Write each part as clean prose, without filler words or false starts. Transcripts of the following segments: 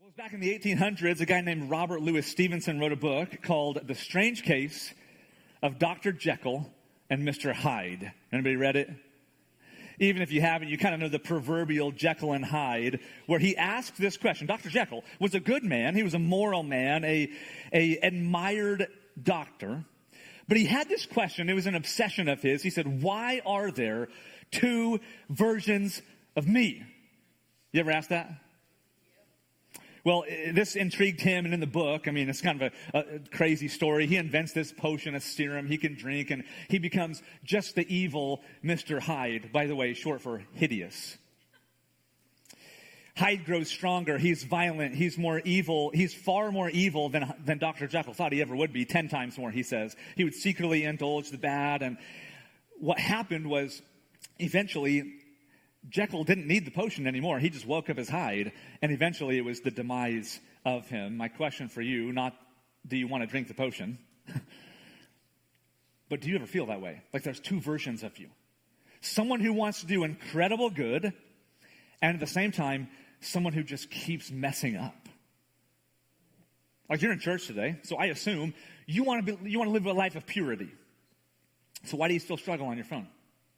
Well, it was back in the 1800s, a guy named Robert Louis Stevenson wrote a book called The Strange Case of Dr. Jekyll and Mr. Hyde. Anybody read it? Even if you haven't, you kind of know the proverbial Jekyll and Hyde, where he asked this question. Dr. Jekyll was a good man. He was a moral man, a admired doctor. But he had this question. It was an obsession of his. He said, why are there two versions of me? You ever asked that? Well, this intrigued him, and in the book, I mean, it's kind of a crazy story. He invents this potion, a serum he can drink, and he becomes just the evil Mr. Hyde. By the way, short for hideous. Hyde grows stronger. He's violent. He's more evil. He's far more evil than Dr. Jekyll thought he ever would be. 10 times more, he says. He would secretly indulge the bad, and what happened was, eventually, Jekyll didn't need the potion anymore. He just woke up as Hyde, and eventually it was the demise of him. My question for you, not do you want to drink the potion, but do you ever feel that way? Like there's two versions of you. Someone who wants to do incredible good, and at the same time, someone who just keeps messing up. Like you're in church today, so I assume you want to live a life of purity. So why do you still struggle on your phone?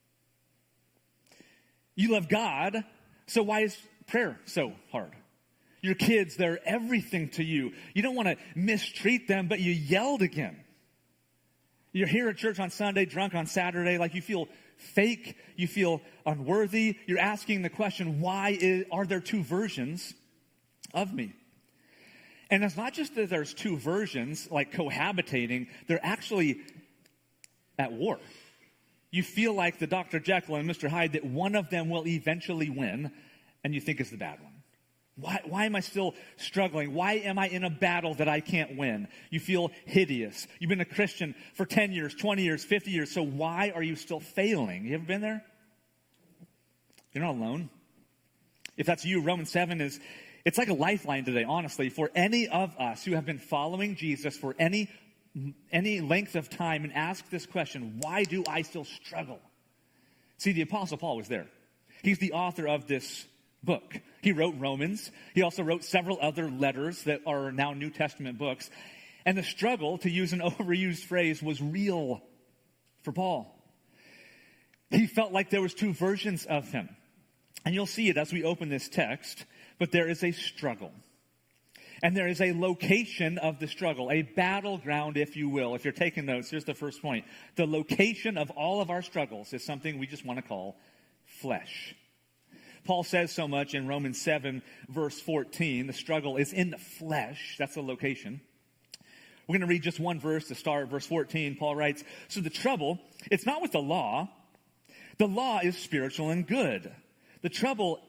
You love God, so why is prayer so hard? Your kids, they're everything to you. You don't want to mistreat them, but you yelled again. You're here at church on Sunday, drunk on Saturday, like you feel fake, you feel unworthy. You're asking the question, are there two versions of me? And it's not just that there's two versions, like cohabitating, they're actually at war. You feel like the Dr. Jekyll and Mr. Hyde, that one of them will eventually win, and you think it's the bad one. Why am I still struggling? Why am I in a battle that I can't win? You feel hideous. You've been a Christian for 10 years, 20 years, 50 years, so why are you still failing? You ever been there? You're not alone. If that's you, Romans 7 it's like a lifeline today, honestly, for any of us who have been following Jesus for any length of time and ask this question, why do I still struggle? See, the Apostle Paul was there. He's the author of this book. He wrote Romans. He also wrote several other letters that are now New Testament books. And the struggle, to use an overused phrase, was real for Paul. He felt like there was two versions of him. And you'll see it as we open this text, but there is a struggle. And there is a location of the struggle, a battleground, if you will. If you're taking notes, here's the first point. The location of all of our struggles is something we just want to call flesh. Paul says so much in Romans 7, verse 14. The struggle is in the flesh. That's the location. We're going to read just one verse to start. Verse 14, Paul writes, so the trouble, it's not with the law. The law is spiritual and good. The struggle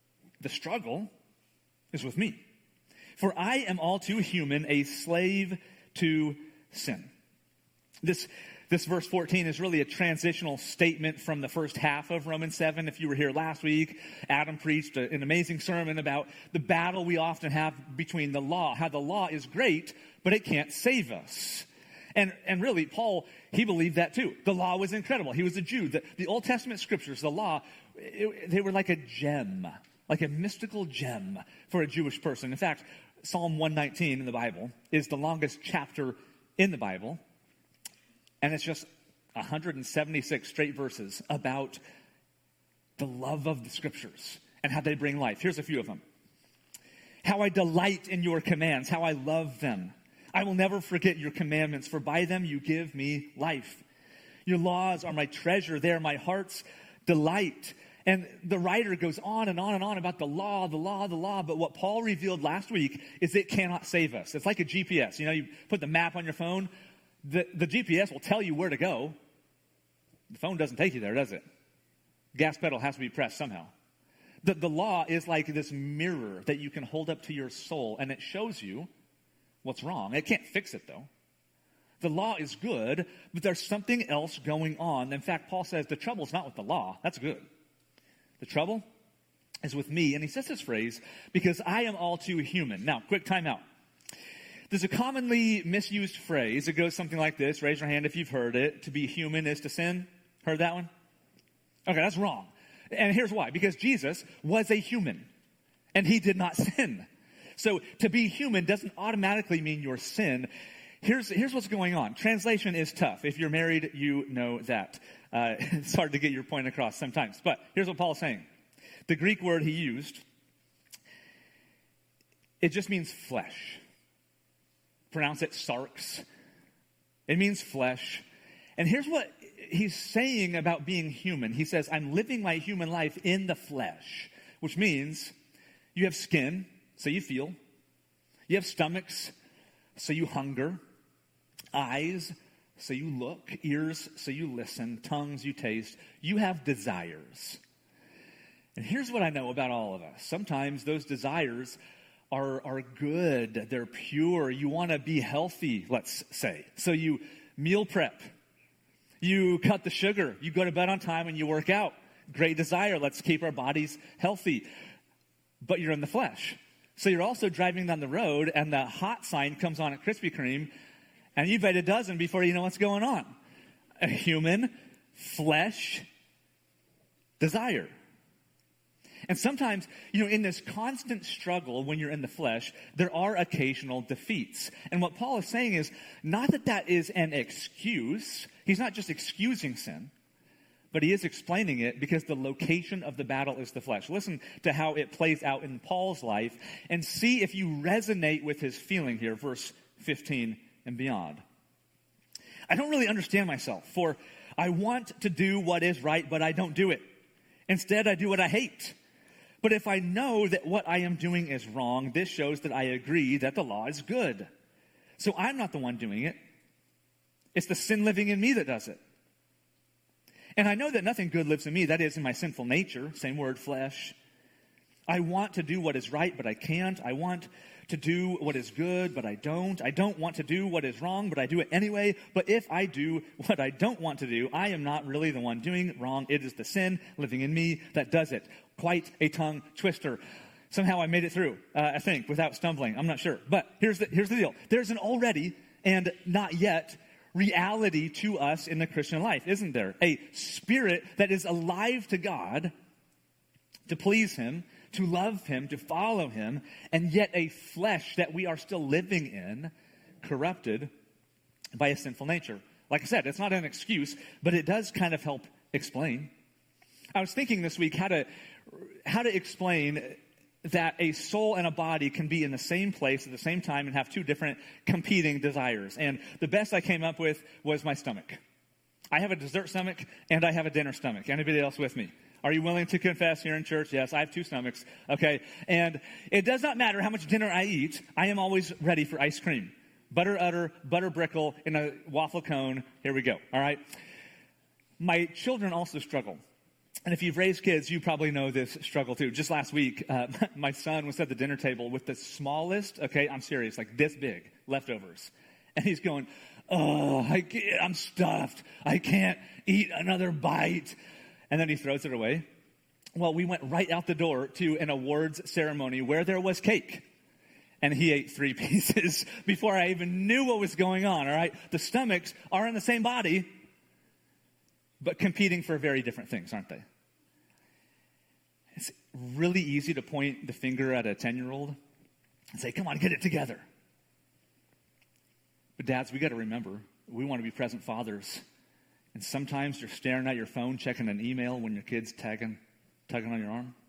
is with me. For I am all too human, a slave to sin. This verse 14 is really a transitional statement from the first half of Romans 7. If you were here last week, Adam preached an amazing sermon about the battle we often have between the law, how the law is great, but it can't save us. And really, Paul, he believed that too. The law was incredible. He was a Jew. The Old Testament scriptures, the law, they were like a gem, like a mystical gem for a Jewish person. In fact, Psalm 119 in the Bible is the longest chapter in the Bible, and it's just 176 straight verses about the love of the scriptures and how they bring life. Here's a few of them. How I delight in your commands, how I love them. I will never forget your commandments, for by them you give me life. Your laws are my treasure, they are my heart's delight. And the writer goes on and on and on about the law. But what Paul revealed last week is it cannot save us. It's like a GPS. You know, you put the map on your phone. The GPS will tell you where to go. The phone doesn't take you there, does it? Gas pedal has to be pressed somehow. The law is like this mirror that you can hold up to your soul, and it shows you what's wrong. It can't fix it, though. The law is good, but there's something else going on. In fact, Paul says the trouble's not with the law. That's good. The trouble is with me. And he says this phrase, because I am all too human. Now, quick time out. There's a commonly misused phrase. It goes something like this. Raise your hand if you've heard it. To be human is to sin. Heard that one? Okay, that's wrong. And here's why. Because Jesus was a human, and he did not sin. So to be human doesn't automatically mean you're sin. Here's what's going on. Translation is tough. If you're married, you know that. It's hard to get your point across sometimes. But here's what Paul's saying. The Greek word he used, it just means flesh. Pronounce it sarx. It means flesh. And here's what he's saying about being human. He says, I'm living my human life in the flesh, which means you have skin, so you feel. You have stomachs, so you hunger. Eyes, so you look. Ears, so you listen. Tongues, you taste. You have desires. And here's what I know about all of us. Sometimes those desires are good. They're pure. You want to be healthy, let's say. So you meal prep. You cut the sugar. You go to bed on time and you work out. Great desire. Let's keep our bodies healthy. But you're in the flesh. So you're also driving down the road and the hot sign comes on at Krispy Kreme and you've had a dozen before you know what's going on. A human flesh desire. And sometimes, in this constant struggle when you're in the flesh, there are occasional defeats. And what Paul is saying is not that is an excuse. He's not just excusing sin, but he is explaining it because the location of the battle is the flesh. Listen to how it plays out in Paul's life and see if you resonate with his feeling here, verse 15 and beyond. I don't really understand myself, for I want to do what is right, but I don't do it. Instead, I do what I hate. But if I know that what I am doing is wrong, this shows that I agree that the law is good. So I'm not the one doing it. It's the sin living in me that does it. And I know that nothing good lives in me, that is, in my sinful nature, same word, flesh. I want to do what is right, but I can't. I want to do what is good, but I don't. I don't want to do what is wrong, but I do it anyway. But if I do what I don't want to do, I am not really the one doing it wrong. It is the sin living in me that does it. Quite a tongue twister. Somehow I made it through, I think, without stumbling. I'm not sure. But here's the deal. There's an already and not yet reality to us in the Christian life, isn't there? A spirit that is alive to God, to please him, to love him, to follow him, and yet a flesh that we are still living in, corrupted by a sinful nature. Like I said, it's not an excuse, but it does kind of help explain. I was thinking this week how to explain that a soul and a body can be in the same place at the same time and have two different competing desires. And the best I came up with was my stomach. I have a dessert stomach and I have a dinner stomach. Anybody else with me? Are you willing to confess here in church? Yes, I have two stomachs. Okay. And it does not matter how much dinner I eat. I am always ready for ice cream. Butter udder, butter brickle in a waffle cone. Here we go. All right. My children also struggle. And if you've raised kids, you probably know this struggle too. Just last week, my son was at the dinner table with the smallest, okay, I'm serious, like this big, leftovers. And he's going, oh, I'm stuffed. I can't eat another bite. And then he throws it away. Well, we went right out the door to an awards ceremony where there was cake. And he ate 3 pieces before I even knew what was going on, all right? The stomachs are in the same body, but competing for very different things, aren't they? It's really easy to point the finger at a 10-year-old and say, come on, get it together. But dads, we got to remember, we want to be present fathers. And sometimes you're staring at your phone, checking an email when your kid's tugging on your arm.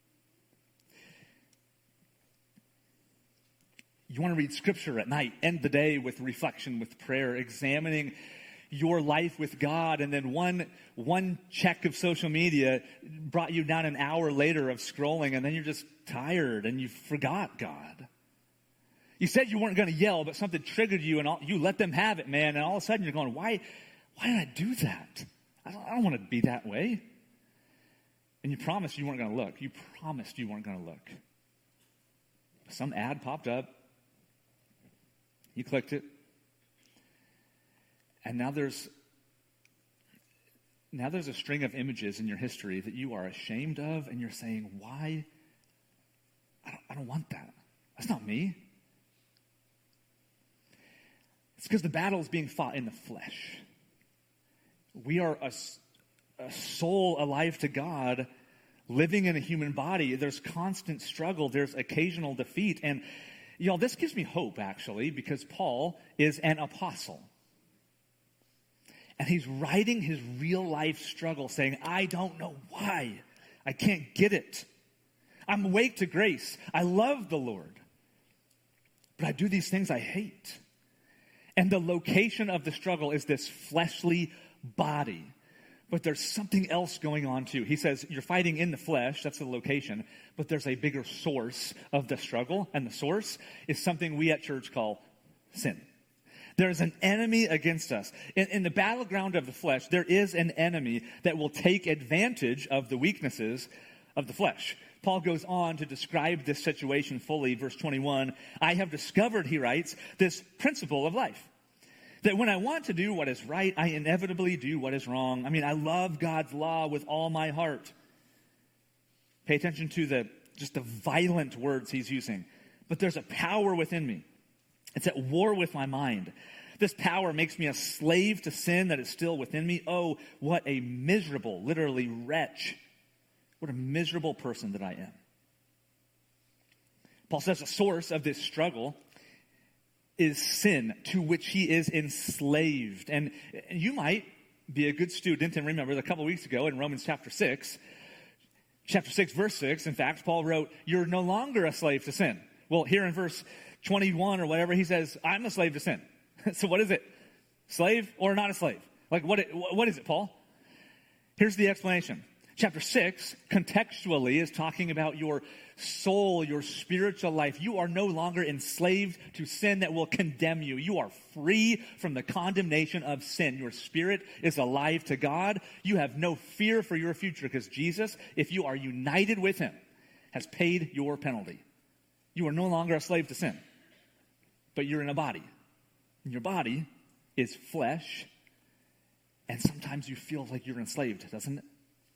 You want to read scripture at night, end the day with reflection, with prayer, examining your life with God, and then one check of social media brought you down an hour later of scrolling, and then you're just tired and you forgot God. You said you weren't going to yell, but something triggered you, and you let them have it, man. And all of a sudden you're going, why did I do that? I don't want to be that way. And you promised you weren't going to look. You promised you weren't going to look. Some ad popped up. You clicked it. And now there's a string of images in your history that you are ashamed of, and you're saying, why? I don't want that. That's not me. It's because the battle is being fought in the flesh. We are a soul alive to God, living in a human body, there's constant struggle, there's occasional defeat. And y'all, this gives me hope, actually, because Paul is an apostle. And he's writing his real life struggle, saying, I don't know why. I can't get it. I'm awake to grace. I love the Lord. But I do these things I hate. And the location of the struggle is this fleshly body. But there's something else going on too. He says, you're fighting in the flesh, that's the location, but there's a bigger source of the struggle, and the source is something we at church call sin. There's an enemy against us. In the battleground of the flesh, there is an enemy that will take advantage of the weaknesses of the flesh. Paul goes on to describe this situation fully. Verse 21, I have discovered, he writes, this principle of life. That when I want to do what is right, I inevitably do what is wrong. I mean, I love God's law with all my heart. Pay attention to the violent words he's using. But there's a power within me. It's at war with my mind. This power makes me a slave to sin that is still within me. Oh, what a miserable, literally wretch. What a miserable person that I am. Paul says the source of this struggle is sin, to which he is enslaved. And you might be a good student and remember that a couple weeks ago in Romans chapter 6, verse 6, in fact, Paul wrote, you're no longer a slave to sin. Well, here in verse 21 or whatever, he says, I'm a slave to sin. So what is it? Slave or not a slave? Like what is it, Paul? Here's the explanation. Chapter 6 contextually is talking about your soul, your spiritual life. You are no longer enslaved to sin that will condemn you. You are free from the condemnation of sin. Your spirit is alive to God. You have no fear for your future because Jesus, if you are united with him, has paid your penalty. You are no longer a slave to sin, but you're in a body. And your body is flesh, and sometimes you feel like you're enslaved, doesn't it?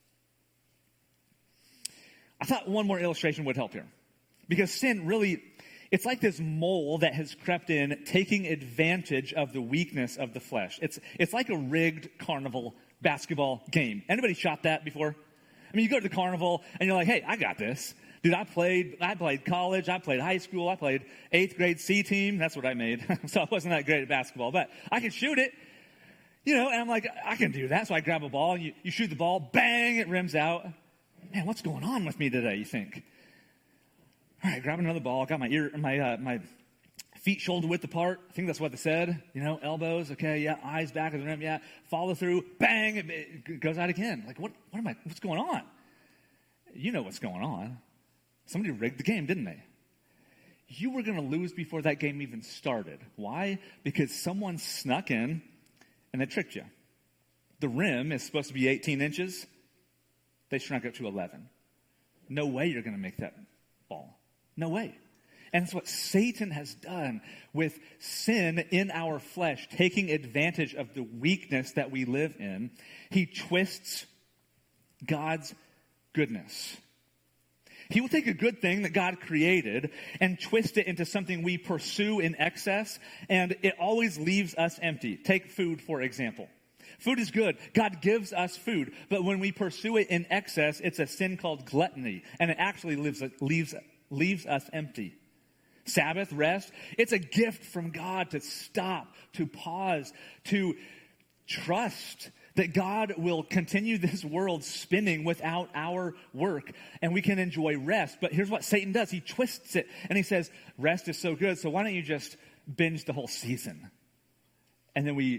I thought one more illustration would help here. Because sin really, it's like this mole that has crept in, taking advantage of the weakness of the flesh. It's like a rigged carnival basketball game. Anybody shot that before? I mean, you go to the carnival and you're like, hey, I got this. Dude, I played college, I played high school, I played 8th grade C team. That's what I made. So I wasn't that great at basketball, but I could shoot it. And I'm like, I can do that. So I grab a ball, and you shoot the ball, bang, it rims out. Man, what's going on with me today, you think? All right, grab another ball. Got my feet shoulder width apart. I think that's what they said. Elbows, okay, yeah, eyes back of the rim, yeah. Follow through, bang, it goes out again. Like, what's going on? You know what's going on. Somebody rigged the game, didn't they? You were going to lose before that game even started. Why? Because someone snuck in and they tricked you. The rim is supposed to be 18 inches. They shrunk it to 11. No way you're going to make that ball. No way. And it's what Satan has done with sin in our flesh, taking advantage of the weakness that we live in. He twists God's goodness. He will take a good thing that God created and twist it into something we pursue in excess, and it always leaves us empty. Take food, for example. Food is good. God gives us food. But when we pursue it in excess, it's a sin called gluttony. And it actually leaves us empty. Sabbath, rest, it's a gift from God to stop, to pause, to trust that God will continue this world spinning without our work. And we can enjoy rest. But here's what Satan does. He twists it. And he says, rest is so good, so why don't you just binge the whole season? And then we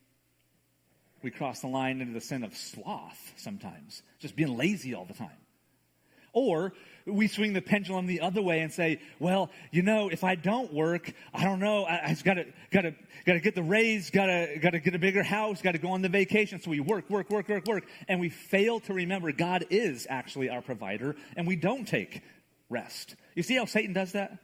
cross the line into the sin of sloth sometimes, just being lazy all the time. Or we swing the pendulum the other way and say, well, if I don't work, I don't know, I just gotta get the raise, gotta get a bigger house, gotta go on the vacation. So we work, and we fail to remember God is actually our provider, and we don't take rest. You see how Satan does that?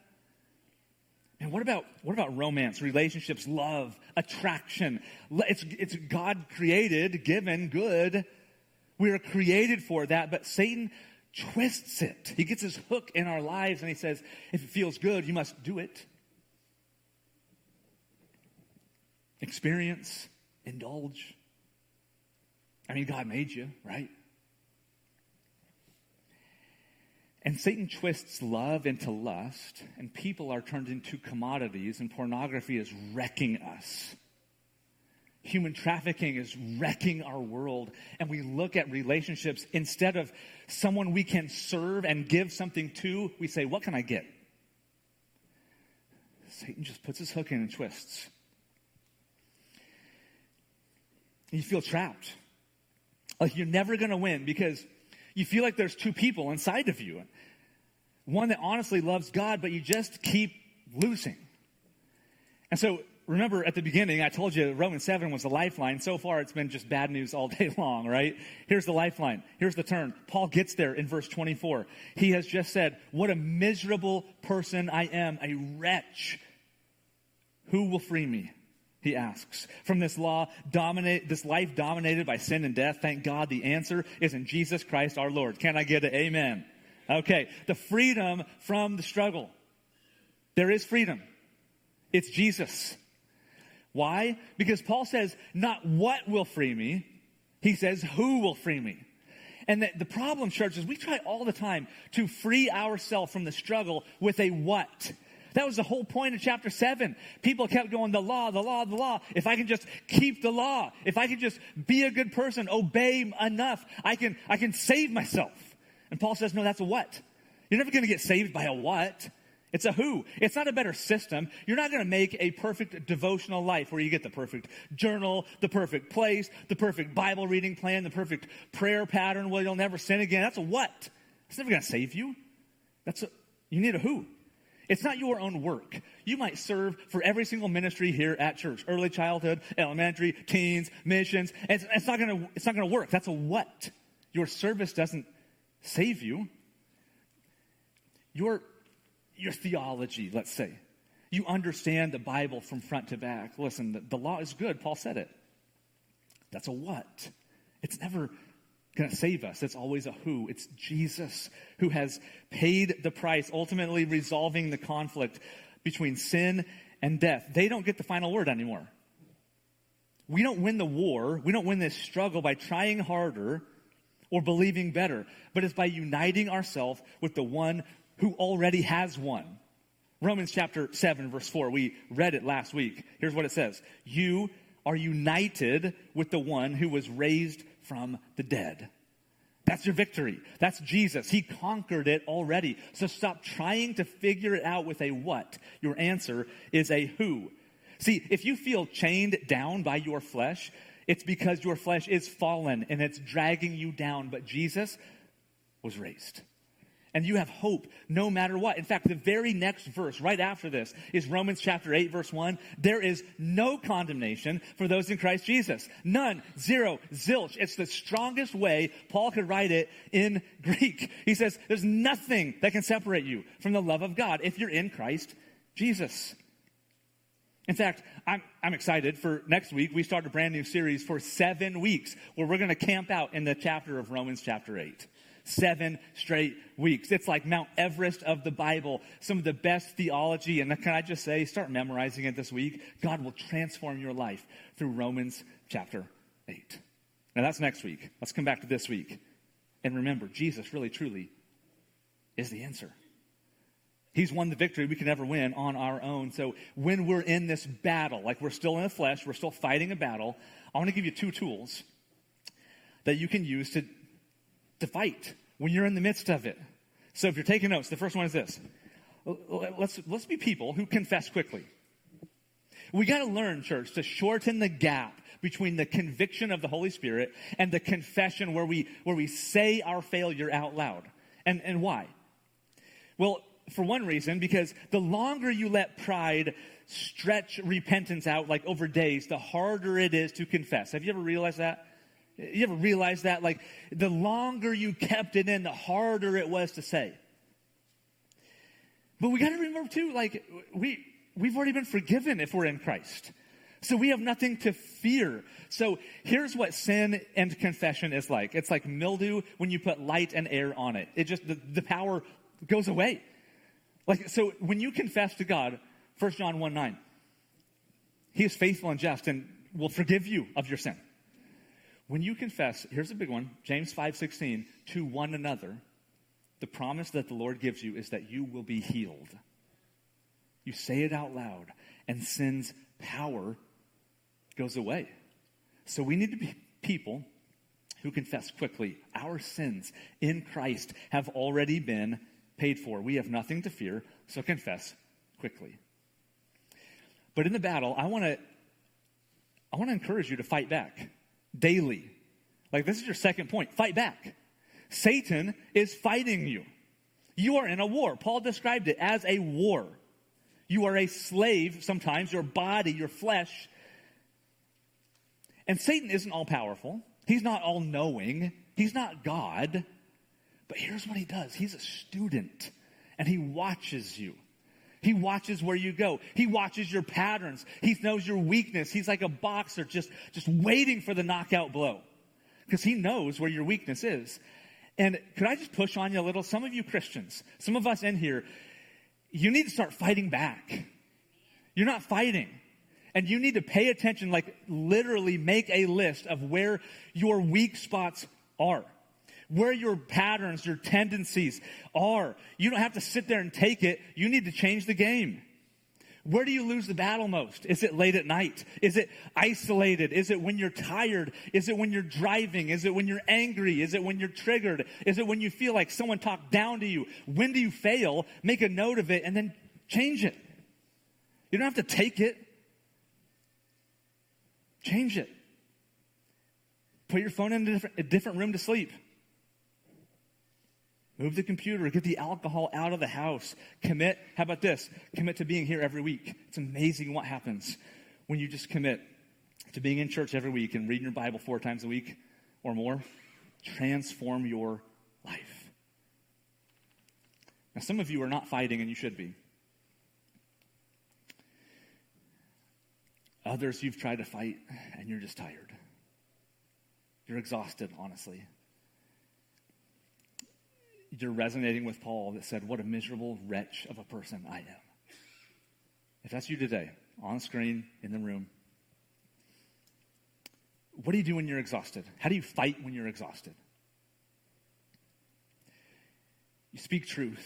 And what about romance, relationships, love, attraction? It's God created, given, good. We are created for that, but Satan twists it. He gets his hook in our lives and he says, if it feels good, you must do it. Experience, indulge. I mean, God made you, right? And Satan twists love into lust, and people are turned into commodities, and pornography is wrecking us. Human trafficking is wrecking our world, and we look at relationships instead of someone we can serve and give something to, we say, what can I get? Satan just puts his hook in and twists. You feel trapped. Like you're never going to win because you feel like there's two people inside of you. One that honestly loves God, but you just keep losing. And so, remember at the beginning, I told you Romans 7 was the lifeline. So far, it's been just bad news all day long, right? Here's the lifeline. Here's the turn. Paul gets there in verse 24. He has just said, what a miserable person I am, a wretch. Who will free me? He asks. From this life dominated by sin and death, thank God the answer is in Jesus Christ our Lord. Can I get an amen? Okay, the freedom from the struggle. There is freedom. It's Jesus. Why? Because Paul says, not what will free me. He says, who will free me? And the problem, church, is we try all the time to free ourselves from the struggle with a what. That was the whole point of chapter 7. People kept going, the law, the law, the law. If I can just keep the law, if I can just be a good person, obey enough, I can save myself. And Paul says, no, that's a what. You're never going to get saved by a what. It's a who. It's not a better system. You're not going to make a perfect devotional life where you get the perfect journal, the perfect place, the perfect Bible reading plan, the perfect prayer pattern where you'll never sin again. That's a what. It's never going to save you. You need a who. It's not your own work. You might serve for every single ministry here at church. Early childhood, elementary, teens, missions. It's not going to work. That's a what. Your service doesn't save you. Your theology, let's say. You understand the Bible from front to back. Listen, the law is good. Paul said it. That's a what. It's never going to save us. It's always a who. It's Jesus who has paid the price, ultimately resolving the conflict between sin and death. They don't get the final word anymore. We don't win the war. We don't win this struggle by trying harder or believing better, but it's by uniting ourselves with the one who already has won. Romans chapter 7, verse 4. We read it last week. Here's what it says. You are united with the one who was raised from the dead. That's your victory. That's Jesus. He conquered it already. So stop trying to figure it out with a what. Your answer is a who. See, if you feel chained down by your flesh, it's because your flesh is fallen and it's dragging you down. But Jesus was raised. And you have hope no matter what. In fact, the very next verse right after this is Romans chapter 8, verse 1. There is no condemnation for those in Christ Jesus. None. Zero. Zilch. It's the strongest way Paul could write it in Greek. He says there's nothing that can separate you from the love of God if you're in Christ Jesus. In fact, I'm excited for next week. We start a brand new series for 7 weeks where we're going to camp out in the chapter of Romans chapter 8. 7 straight weeks. It's like Mount Everest of the Bible. Some of the best theology. And can I just say, start memorizing it this week. God will transform your life through Romans chapter 8. Now that's next week. Let's come back to this week. And remember, Jesus really, truly is the answer. He's won the victory we can never win on our own. So when we're in this battle, like we're still in the flesh, we're still fighting a battle, I want to give you 2 tools that you can use to fight when you're in the midst of it. So if you're taking notes, the first one is this. Let's be people who confess quickly. We got to learn, church, to shorten the gap between the conviction of the Holy Spirit and the confession where we say our failure out loud. And why? Well, for one reason, because the longer you let pride stretch repentance out, like over days, the harder it is to confess. Have you ever realized that? You ever realize that? Like, the longer you kept it in, the harder it was to say. But we got to remember, too, like, we've already been forgiven if we're in Christ. So we have nothing to fear. So here's what sin and confession is like. It's like mildew when you put light and air on it. It just, the power goes away. Like, so when you confess to God, 1 John 1:9, He is faithful and just and will forgive you of your sin. When you confess, here's a big one, James 5:16, to one another, The promise that the Lord gives you is that you will be healed. You say it out loud, and sin's power goes away. So we need to be people who confess quickly. Our sins in Christ have already been paid for. We have nothing to fear, so confess quickly. But in the battle, I want to encourage you to fight back daily. Like, this is your second point. Fight back. Satan is fighting you. You are in a war. Paul described it as a war. You are a slave sometimes, your body, your flesh. And Satan isn't all-powerful. He's not all-knowing. He's not God. But here's what he does. He's a student, and he watches you. He watches where you go. He watches your patterns. He knows your weakness. He's like a boxer just waiting for the knockout blow because he knows where your weakness is. And could I just push on you a little? Some of you Christians, some of us in here, you need to start fighting back. You're not fighting. And you need to pay attention, like literally make a list of where your weak spots are. Where your patterns, your tendencies are. You don't have to sit there and take it. You need to change the game. Where do you lose the battle most? Is it late at night? Is it isolated? Is it when you're tired? Is it when you're driving? Is it when you're angry? Is it when you're triggered? Is it when you feel like someone talked down to you? When do you fail? Make a note of it and then change it. You don't have to take it. Change it. Put your phone in a different room to sleep. Move the computer, get the alcohol out of the house. Commit, how about this? Commit to being here every week. It's amazing what happens when you just commit to being in church every week and reading your Bible 4 times a week or more. Transform your life. Now, some of you are not fighting, and you should be. Others, you've tried to fight, and you're just tired. You're exhausted, honestly. You're resonating with Paul that said, what a miserable wretch of a person I am. If that's you today, on the screen, in the room, what do you do when you're exhausted? How do you fight when you're exhausted? You speak truth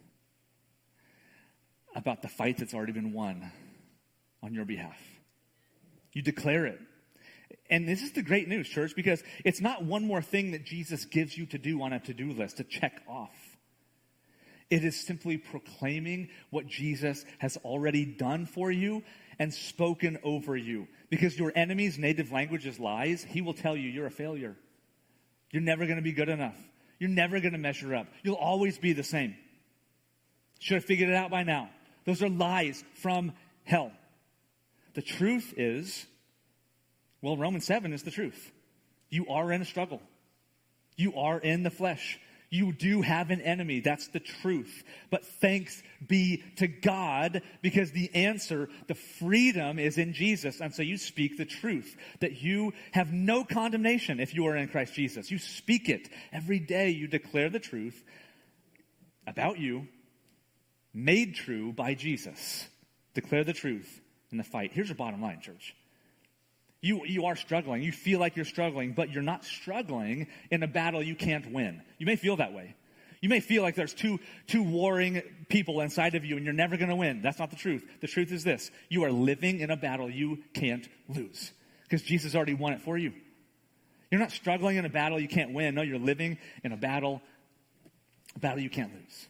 about the fight that's already been won on your behalf. You declare it. And this is the great news, church, because it's not one more thing that Jesus gives you to do on a to-do list to check off. It is simply proclaiming what Jesus has already done for you and spoken over you. Because your enemy's native language is lies, he will tell you you're a failure. You're never going to be good enough. You're never going to measure up. You'll always be the same. Should have figured it out by now. Those are lies from hell. The truth is, well, Romans 7 is the truth. You are in a struggle. You are in the flesh. You do have an enemy. That's the truth. But thanks be to God, because the answer, the freedom, is in Jesus. And so you speak the truth, that you have no condemnation if you are in Christ Jesus. You speak it. Every day you declare the truth about you, made true by Jesus. Declare the truth in the fight. Here's your bottom line, church. You are struggling. You feel like you're struggling, but you're not struggling in a battle you can't win. You may feel that way. You may feel like there's two warring people inside of you and you're never going to win. That's not the truth. The truth is this. You are living in a battle you can't lose because Jesus already won it for you. You're not struggling in a battle you can't win. No, you're living in a battle you can't lose.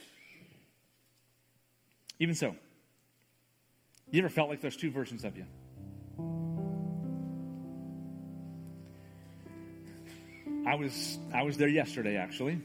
Even so, you ever felt like there's two versions of you? I was there yesterday, actually.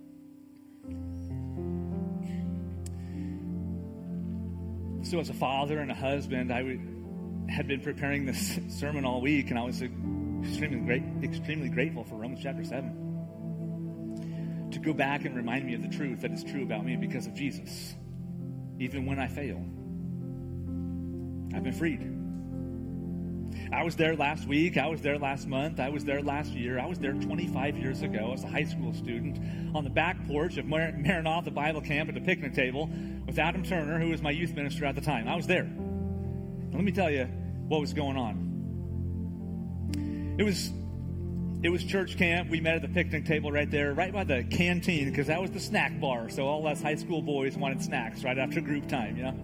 So as a father and a husband, I had been preparing this sermon all week, and I was extremely grateful for Romans chapter 7. To go back and remind me of the truth that is true about me because of Jesus. Even when I fail, I've been freed. I was there last week. I was there last month. I was there last year. I was there 25 years ago as a high school student on the back porch of Maranatha Bible Camp at the picnic table with Adam Turner, who was my youth minister at the time. I was there. And let me tell you what was going on. It was It was church camp. We met at the picnic table right there, right by the canteen, because that was the snack bar. So all us high school boys wanted snacks right after group time, you know?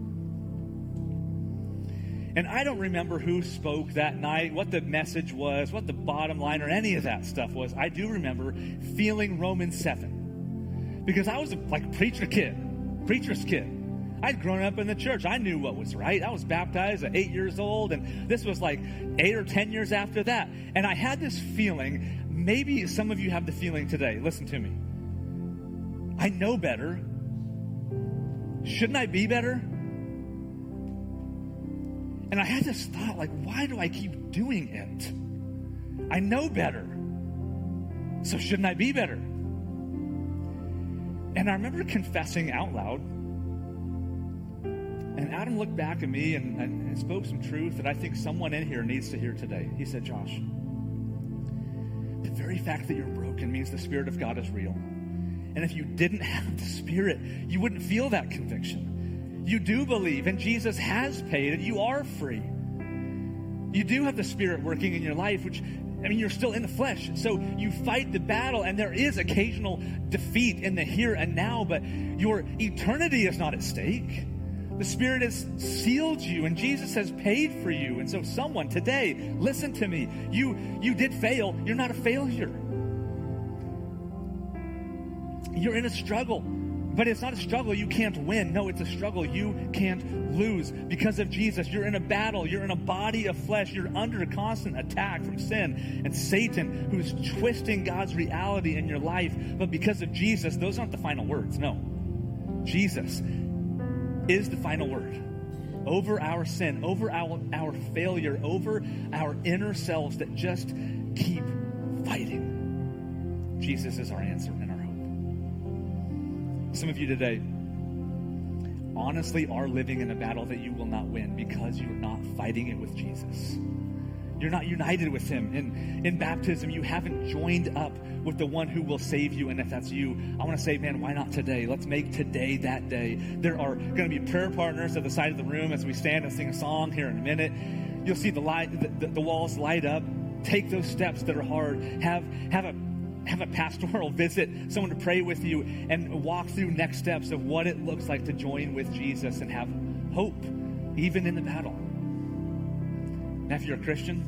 And I don't remember who spoke that night, what the message was, what the bottom line or any of that stuff was. I do remember feeling Romans 7. Because I was a preacher's kid. I'd grown up in the church. I knew what was right. I was baptized at 8 years old, and this was like 8 or 10 years after that. And I had this feeling, maybe some of you have the feeling today. Listen to me. I know better. Shouldn't I be better? And I had this thought, like, why do I keep doing it? I know better. So shouldn't I be better? And I remember confessing out loud. And Adam looked back at me and spoke some truth that I think someone in here needs to hear today. He said, Josh, the very fact that you're broken means the Spirit of God is real. And if you didn't have the Spirit, you wouldn't feel that conviction. You do believe, and Jesus has paid, and you are free. You do have the Spirit working in your life, which, I mean, you're still in the flesh. So you fight the battle, and there is occasional defeat in the here and now, but your eternity is not at stake. The Spirit has sealed you, and Jesus has paid for you. And so someone today, listen to me. You did fail. You're not a failure. You're in a struggle. But it's not a struggle you can't win. No, it's a struggle you can't lose. Because of Jesus, you're in a battle. You're in a body of flesh. You're under a constant attack from sin and Satan, who's twisting God's reality in your life. But because of Jesus, those aren't the final words. No. Jesus is the final word over our sin, over our failure, over our inner selves that just keep fighting. Jesus is our answer and our hope. Some of you today honestly are living in a battle that you will not win because you're not fighting it with Jesus. You're not united with him. In baptism, you haven't joined up with the one who will save you. And if that's you, I want to say, man, why not today? Let's make today that day. There are going to be prayer partners at the side of the room as we stand and sing a song here in a minute. You'll see the walls light up. Take those steps that are hard. Have a pastoral visit, someone to pray with you and walk through next steps of what it looks like to join with Jesus and have hope, even in the battle. Now, if you're a Christian,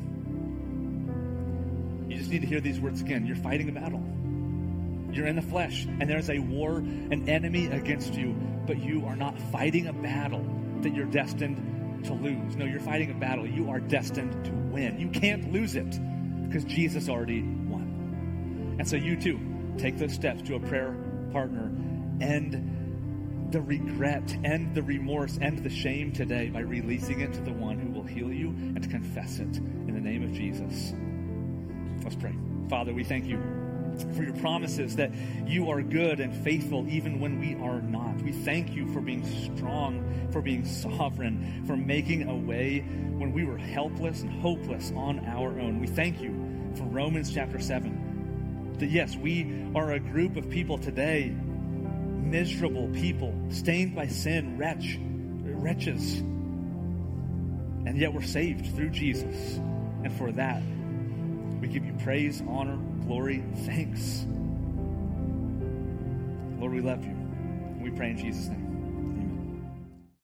you just need to hear these words again. You're fighting a battle. You're in the flesh, and there's a war, an enemy against you, but you are not fighting a battle that you're destined to lose. No, you're fighting a battle you are destined to win. You can't lose it because Jesus already won. And so you too, take those steps to a prayer partner, end the regret, end the remorse, end the shame today by releasing it to the one who will heal you and to confess it in the name of Jesus. Let's pray. Father, we thank you for your promises that you are good and faithful even when we are not. We thank you for being strong, for being sovereign, for making a way when we were helpless and hopeless on our own. We thank you for Romans chapter 7, that yes, we are a group of people today, miserable people, stained by sin, wretches, and yet we're saved through Jesus. And for that, we give you praise, honor, glory, thanks. Lord, we love you. We pray in Jesus' name.